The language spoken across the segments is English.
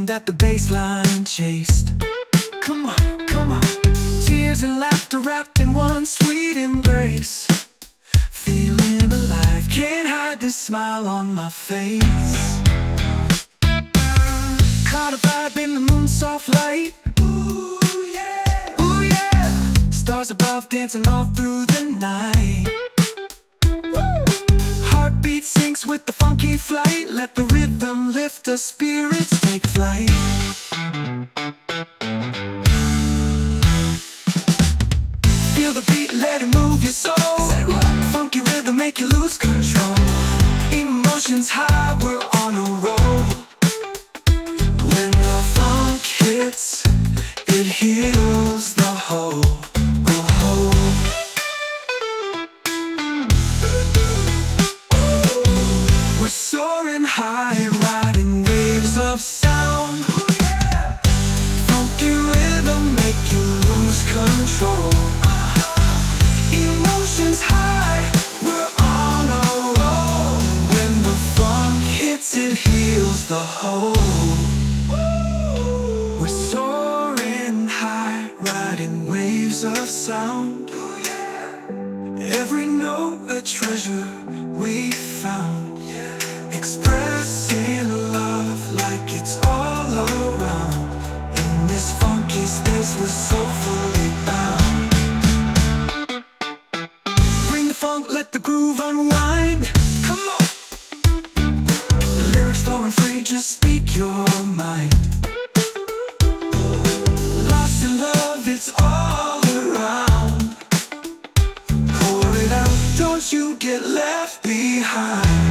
rhythm that the bass line chased. Come on, come on. Tears and laughter wrapped in one sweet embrace. Feeling alive, can't hide this smile on my face. Caught a vibe in the moon's soft light. Ooh yeah, ooh yeah. Stars above dancing all through the night. Heartbeat syncs with the funky flight. Let the rhythm lift us, spirits take flight. Feel the beat, let it move your soul. Funky rhythm make you lose control. Emotions high, we're on a roll. When the funk hits, it heals the whole. We're soaring high, riding waves of sound. Funky rhythm make you lose control. Emotions high, we're on a roll. When the funk hits, it heals the whole. We're soaring high, riding waves of sound. Every note a treasure we found. Expressing love like it's all around. In this funky space we're soulfully bound. Bring the funk, let the groove unwind. Come on. The lyrics flowing free, just speak your mind. Lost in love, it's all around. Pour it out, don't you get left behind.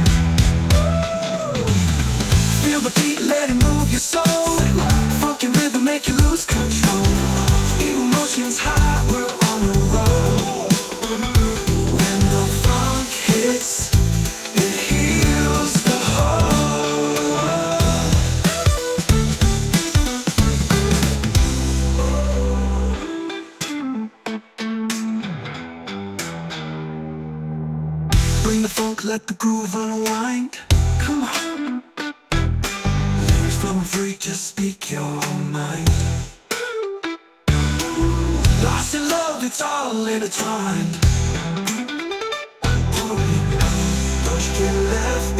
Feel the beat, let it move your soul. Funky rhythm make you lose control. Emotions high, we're on a roll. When the funk hits, it heals the whole. Bring the funk, let the groove unwind. Come on. Lyrics flowing free, just speak your mind. Lost in love, it's all intertwined. Don't you get left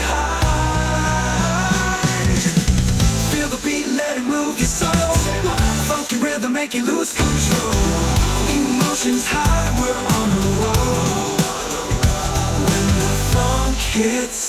behind. Feel the beat, let it move your soul. Funky rhythm make you lose control. Emotions high, we're on a roll. When the funk hits,